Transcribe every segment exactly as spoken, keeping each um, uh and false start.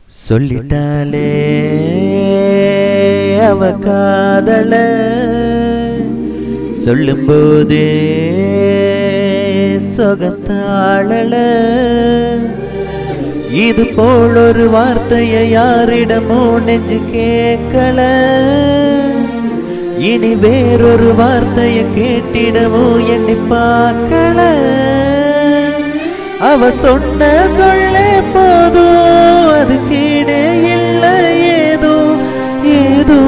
சொல்லிட்டாலே அவ காதல சொல்லும் போதே சொகத்தாளல இது போல் ஒரு வார்த்தையை யாரிடமோ நெஞ்சு கேட்கல இனி வேறொரு வார்த்தையை கேட்டிடமோ எண்ணி பார்க்கல அவ சொன்ன சொல்லே போதும் அது கீழே இல்லை ஏதோ ஏதோ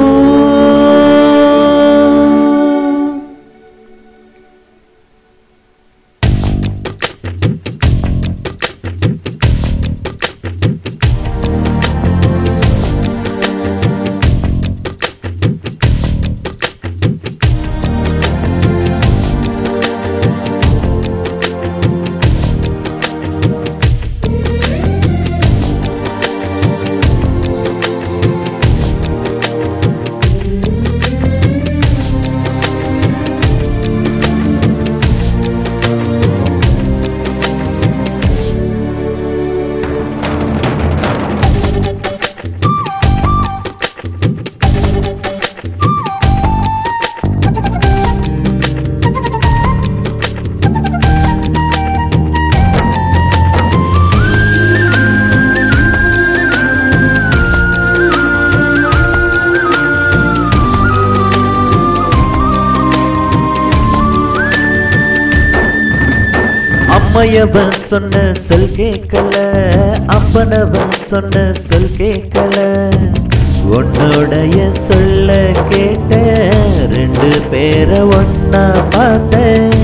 அம்மையவன் சொன்ன சொல் கேட்கல அப்பனவன் சொன்ன சொல் கேட்கல உன்னுடைய சொல்ல கேட்ட ரெண்டு பேரை ஒன்னா பார்த்தேன்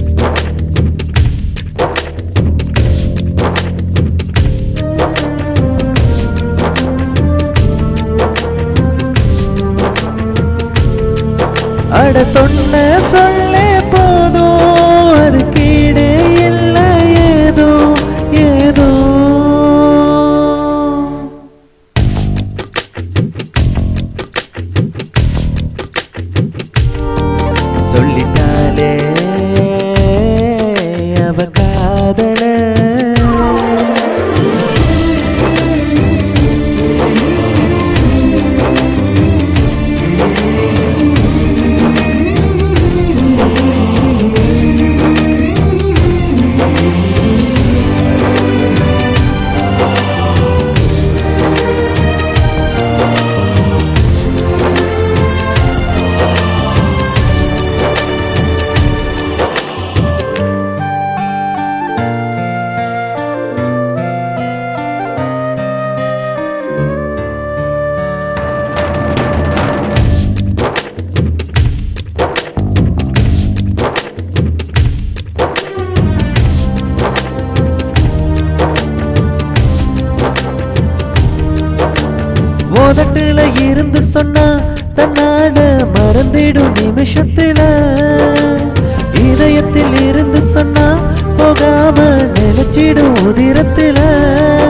அட சொன்ன சொல்லே போதும் அது கீழே இல்லை ஏதோ ஏதோ சொல்லிட்டாலே அவ காதல உதட்டுல இருந்து சொன்னா தன்னால மறந்திடும் நிமிஷத்துல இதயத்தில் இருந்து சொன்னா போகாம நினைச்சிடும் உதிரத்துல